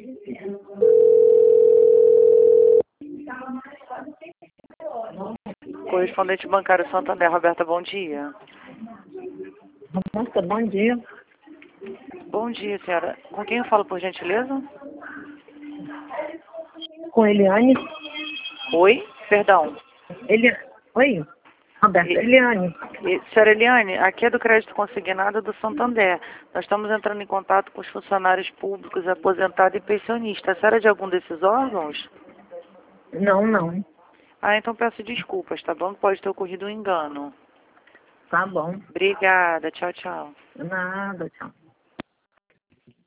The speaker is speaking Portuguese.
Correspondente bancário Santander, Roberta, bom dia. Nossa, bom dia. Bom dia, senhora. Com quem eu falo, por gentileza? Com Eliane. Oi? Perdão. Oi, Roberta. Eliane. Senhora Eliane, aqui é do Crédito Consignado do Santander. Nós estamos entrando em contato com os funcionários públicos, aposentados e pensionistas. A senhora é de algum desses órgãos? Não. Ah, então peço desculpas, tá bom? Pode ter ocorrido um engano. Tá bom. Obrigada. Tchau, tchau. Nada, tchau.